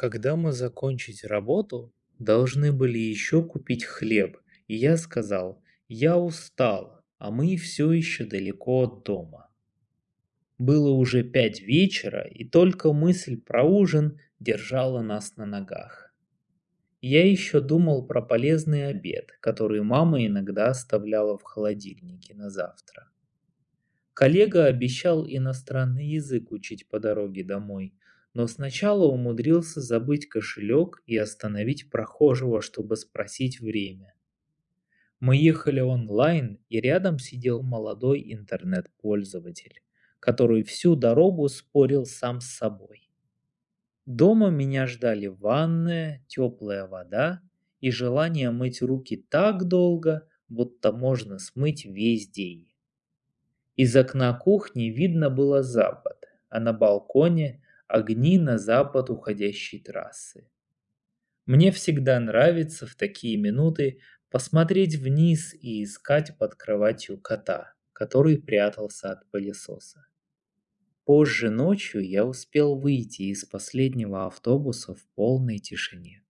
Когда мы закончить работу, должны были еще купить хлеб, и я сказал, я устал, а мы все еще далеко от дома. Было уже 5 вечера, и только мысль про ужин держала нас на ногах. Я еще думал про полезный обед, который мама иногда оставляла в холодильнике на завтра. Коллега обещал иностранный язык учить по дороге домой, но сначала умудрился забыть кошелек и остановить прохожего, чтобы спросить время. Мы ехали онлайн, и рядом сидел молодой интернет-пользователь, который всю дорогу спорил сам с собой. Дома меня ждали ванная, теплая вода и желание мыть руки так долго, будто можно смыть весь день. Из окна кухни видно было запад, а на балконе огни на запад уходящей трассы. Мне всегда нравится в такие минуты посмотреть вниз и искать под кроватью кота, который прятался от пылесоса. Позже ночью я успел выйти из последнего автобуса в полной тишине.